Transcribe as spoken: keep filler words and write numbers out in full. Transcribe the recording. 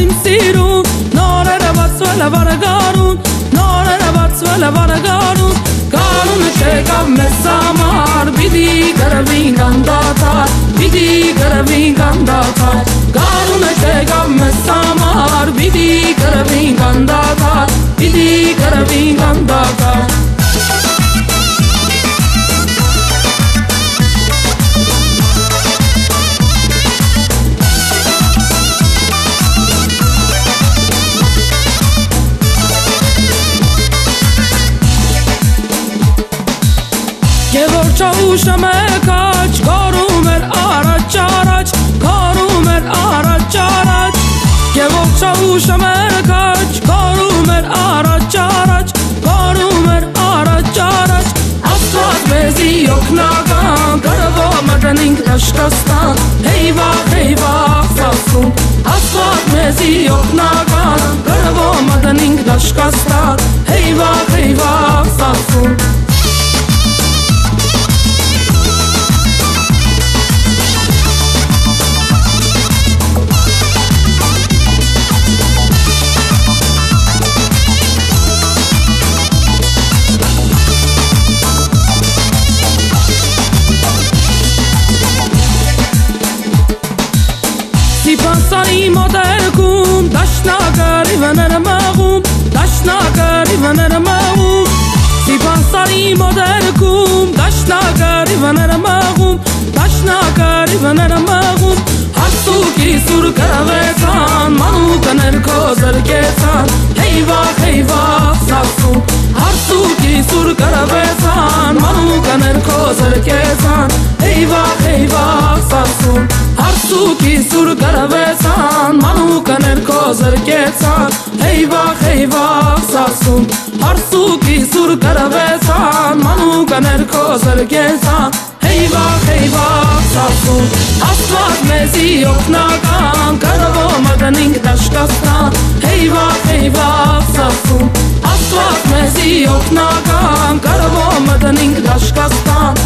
իմ սիրուն, նորերը բացվել է վարագարուն, նորերը բացվել է վարագարուն, գարունը չեկավ մեզ համար, պիտի գրվին անդադար, պիտի գրվին անդադար, գարունը չեկավ մեզ համար, պիտի գրվին անդադար, պիտի գրվին անդադար. Չաուշը մեկաչ, գարում էր առաջ առաջ, գարում էր առաջ առաջ, Եվող չաուշը մեկաչ, գարում էր առաջ առաջ, գարում էր առաջ առաջ, Աստված մեզի օգնական, գրվող մտնինք դաշկաստան, հեյվախ հեյվախ սասուն, Աստված մեզի օգնական, գրվող մտնինք դաշկաստան, հեյվախ հեյվախ սասուն. Սիպանսանի մոտերքում, դաշնակարի վներ մաղում, դաշնակարի վներ մաղում, Սիպանսանի մոտերքում, դաշնակարի վներ մաղում, դաշնակարի վներ մաղում, Հարսուկի սուր գրվեցան, մանուկը ներքո զրկեցան, հեյվախ հեյվախ սասուն, Հարսուկի սուր գրվեցան, մանուկը ներքո զրկեցան, հեյվախ հեյվախ սասուն, Հարսուկի սուր գրվեցան, մանուկը ներքո զրկեցան, հեյվախ հեյվախ սասուն, Հարսուկի սուր գրվեցան, մանուկը ներքո զրկեցան, հեյվախ հեյվախ սասուն, Աստված մեզի օգնական, գրվող մտնինք դաշկաստան, հեյվախ հեյվախ սասուն, Աստված մեզի օգնական, գրվող մտնինք դաշկաստան,